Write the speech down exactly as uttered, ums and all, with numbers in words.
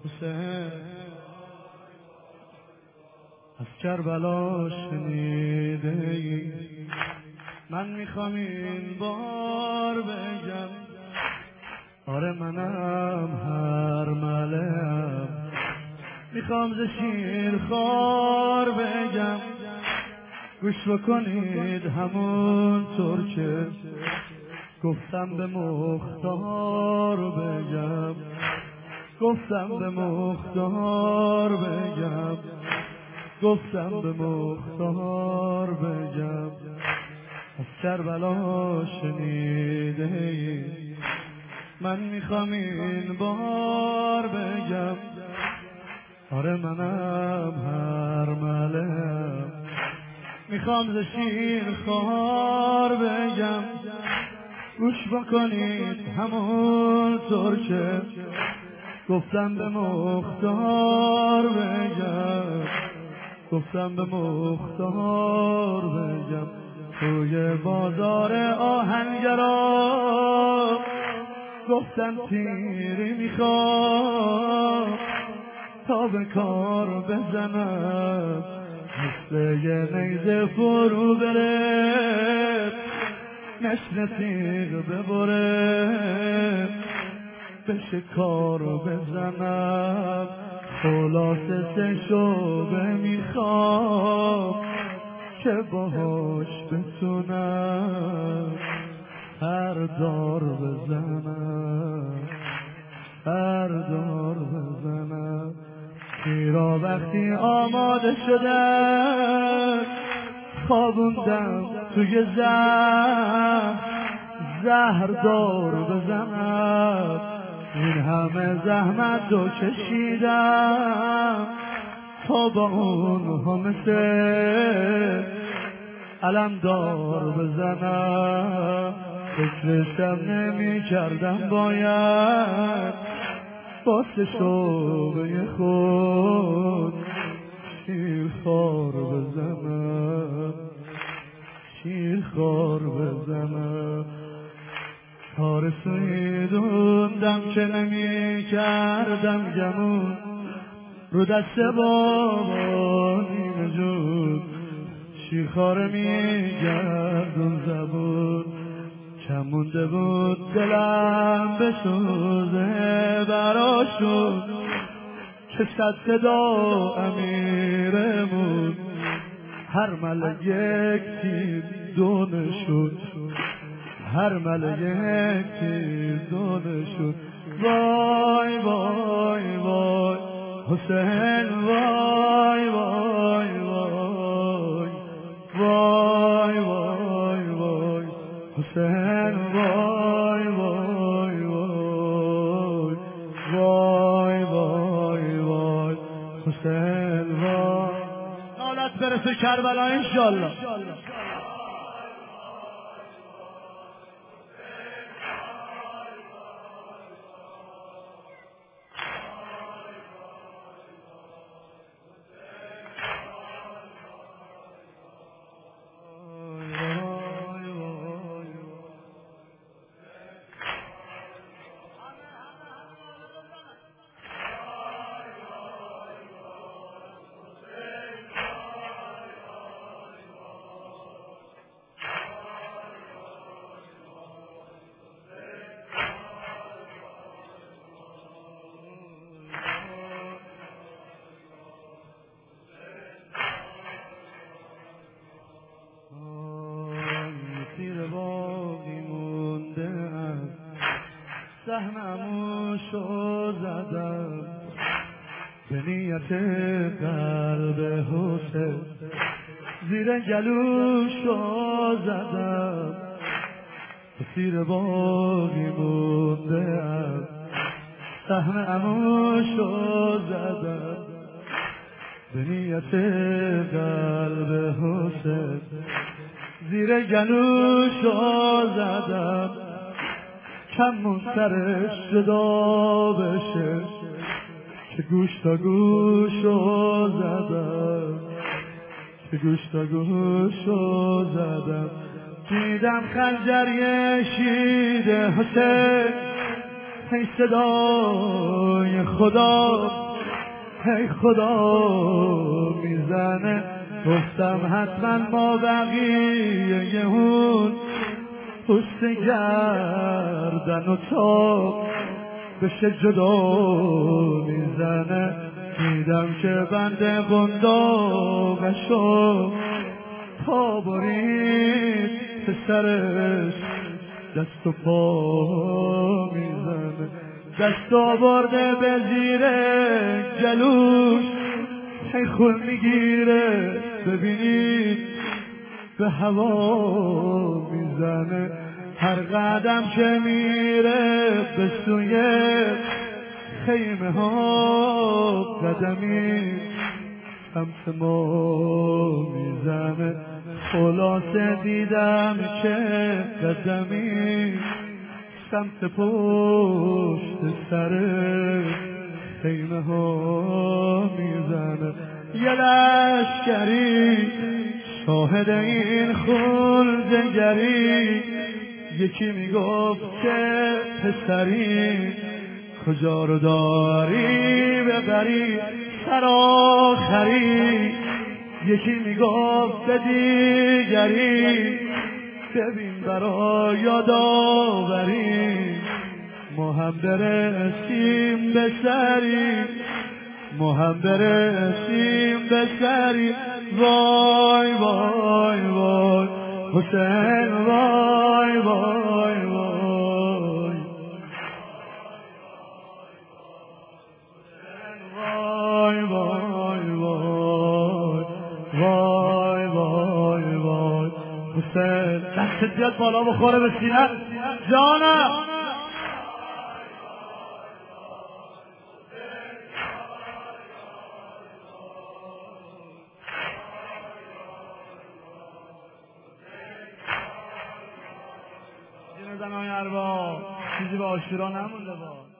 حسین از کربلا شنیده ای، من میخوام این بار بگم آره منم هر ملم، میخوام ز شیر خار بگم گوش بکنید همون طور که گفتم به مختار بگم، گفتم به مختار بگم، گفتم به مختار بگم از کربلا شنیده ای، من میخوام این بار بگم آره منم هر ملم، میخوام ز شیر خار بگم گوش بکنید همون طور که گفتم به مختار بگم، گفتم به مختار بگم توی بازار آهنگرا گفتم تیری میخوام تا به کار بزنم مثل یه نیزه فرو بره نشن تیغ ببره به شکار بزنم خلاصه سه شعبه میخوام که باهاش بتونم هر دار بزنم، هر دار بزنم. تیرا وقتی آماده شدن خوابوندم توی زهر، زهر دار بزنم این همه زحمت رو کشیدم تا با اونها مثل علم دار بزنم، فکرشم نمی کردم باید واسه شعبه خود شیر خار بزنم، شیر خار بزنم. تا رسیدوندم که نمی کردم گمون رو دست بابا نیمه جون شیرخواره میگردون زبون کم مونده بود دلم بسوزه براشون که صد صدا امیرمون هر مله یک تیر دونه شد، هر مله یک تیر دونه شد. وای وای وای حسین وای وای وای وای وای وای حسین وای وای وای وای وای وای حسین وای. نالت برسه کربلا انشالله. سهمموشو زدم به نیت قلب حسین زیر گلوشو زدم به تیر باقی مونده ام سهمموشو زدم به نیت قلب حسین زیر گلوشو زدم کمون سرش جدا بشه که گوش تا گوشو زدم، که گوش تا گوشو زدم. دیدم خنجر یه شیده حسین هی صدای خدا ای خدا میزنه. گفتم حتما ما بقیه اون پوست گردن و تا بشه جدا میزنه. دیدم که بنده بنداغشو تا برید پسرش دست و پا میزنه. دست آورده به زیر جلوش هی خون میگیره ببینید به هوا میزنه. هر قدم که میره به سوی خیمه ها قدمی سمت ما میزنه. خلاصه دیدم که قدمی سمت پشت سر خیمه ها میزنه. یه لشکری شاهد این خونجگری، یکی میگفت که پسری کجا رو داری ببری سرآخری. یکی میگفت به دیگری ببین برا یادآوری. ما هم برسیم به سری ما هم برسیم به سری. وای وای وای حسین وای وای وای وای وای وای وای وای وای حسین. دست بیاد بالا بخوره به سینه جانم. زنهای ارباب چیزی به آشورا نمونده با